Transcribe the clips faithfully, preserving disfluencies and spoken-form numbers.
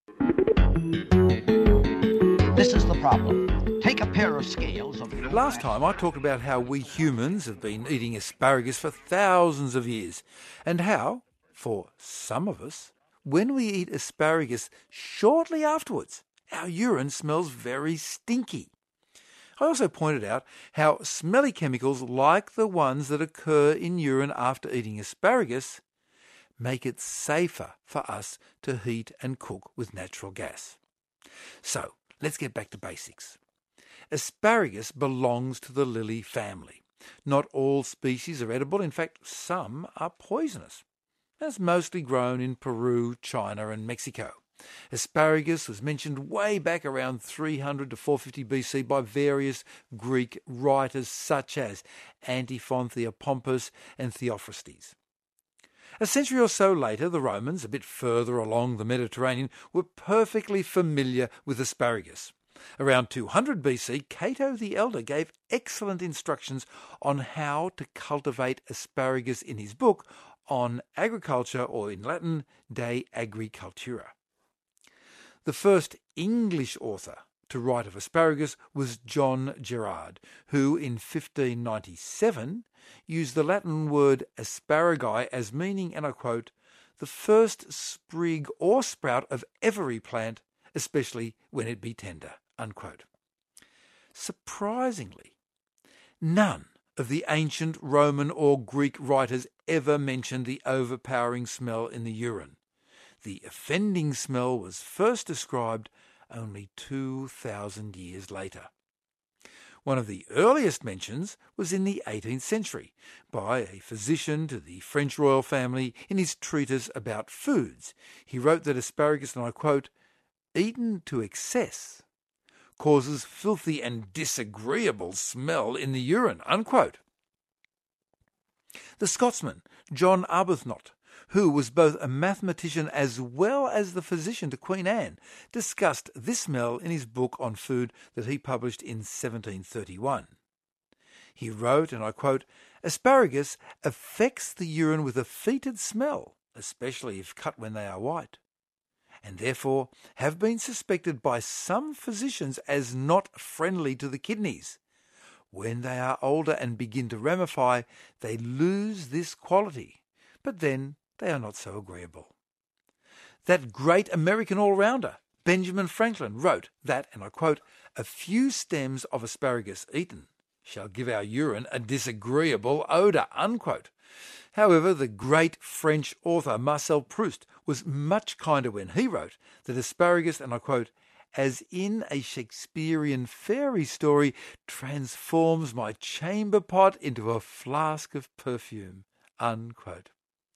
This is the problem. Take a pair of scales of the Last time I talked about how we humans have been eating asparagus for thousands of years, and how, for some of us, when we eat asparagus shortly afterwards, our urine smells very stinky. I also pointed out how smelly chemicals like the ones that occur in urine after eating asparagus make it safer for us to heat and cook with natural gas. So, let's get back to basics. Asparagus belongs to the lily family. Not all species are edible. In fact, some are poisonous. It's mostly grown in Peru, China and Mexico. Asparagus was mentioned way back around three hundred to four fifty B C by various Greek writers such as Antiphon, Theopompus and Theophrastes. A century or so later, the Romans, a bit further along the Mediterranean, were perfectly familiar with asparagus. Around two hundred B C, Cato the Elder gave excellent instructions on how to cultivate asparagus in his book on agriculture, or in Latin, De Agricultura. The first English author to write of asparagus was John Gerard, who in fifteen ninety-seven used the Latin word asparagi as meaning, and I quote, the first sprig or sprout of every plant, especially when it be tender, unquote. Surprisingly, none of the ancient Roman or Greek writers ever mentioned the overpowering smell in the urine. The offending smell was first described only two thousand years later. One of the earliest mentions was in the eighteenth century by a physician to the French royal family in his treatise about foods. He wrote that asparagus, and I quote, eaten to excess causes filthy and disagreeable smell in the urine, unquote. The Scotsman John Arbuthnot, who was both a mathematician as well as the physician to Queen Anne, discussed this smell in his book on food that he published in seventeen thirty-one. He wrote, and I quote, asparagus affects the urine with a fetid smell, especially if cut when they are white, and therefore have been suspected by some physicians as not friendly to the kidneys. When they are older and begin to ramify, they lose this quality, but then they are not so agreeable. That great American all-rounder, Benjamin Franklin, wrote that, and I quote, a few stems of asparagus eaten shall give our urine a disagreeable odour, unquote. However, the great French author Marcel Proust was much kinder when he wrote that asparagus, and I quote, as in a Shakespearean fairy story, transforms my chamber pot into a flask of perfume, unquote.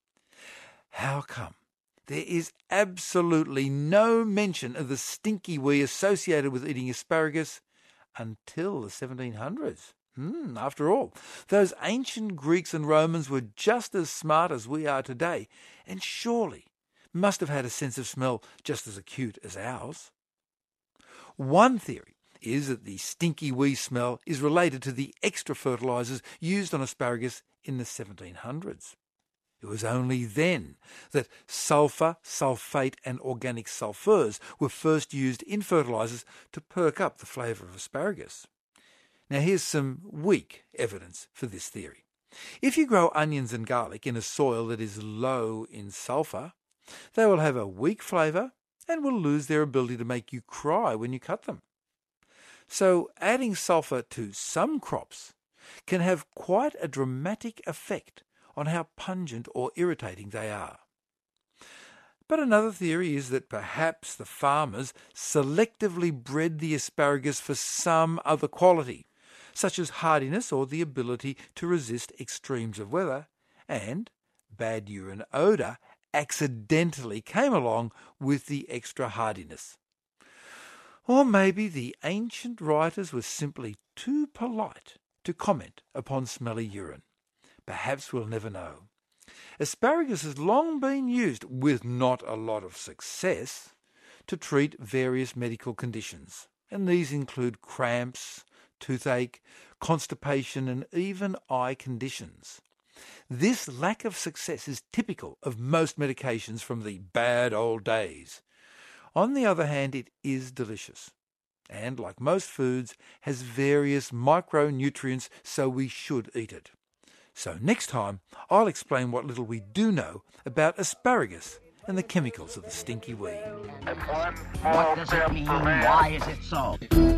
How come there is absolutely no mention of the stinky wee associated with eating asparagus until the seventeen hundreds? Hmm, after all, those ancient Greeks and Romans were just as smart as we are today, and surely must have had a sense of smell just as acute as ours. One theory is that the stinky wee smell is related to the extra fertilizers used on asparagus in the seventeen hundreds. It was only then that sulfur, sulfate and organic sulfurs were first used in fertilizers to perk up the flavour of asparagus. Now here's some weak evidence for this theory. If you grow onions and garlic in a soil that is low in sulfur, they will have a weak flavour and will lose their ability to make you cry when you cut them. So adding sulfur to some crops can have quite a dramatic effect on how pungent or irritating they are. But another theory is that perhaps the farmers selectively bred the asparagus for some other quality, such as hardiness or the ability to resist extremes of weather, and bad urine odour accidentally came along with the extra hardiness. Or maybe the ancient writers were simply too polite to comment upon smelly urine. Perhaps we'll never know. Asparagus has long been used, with not a lot of success, to treat various medical conditions. And these include cramps, toothache, constipation, and even eye conditions. This lack of success is typical of most medications from the bad old days. On the other hand, it is delicious. And, like most foods, has various micronutrients, so we should eat it. So next time, I'll explain what little we do know about asparagus and the chemicals of the stinky weed. What does it mean? Why is it so?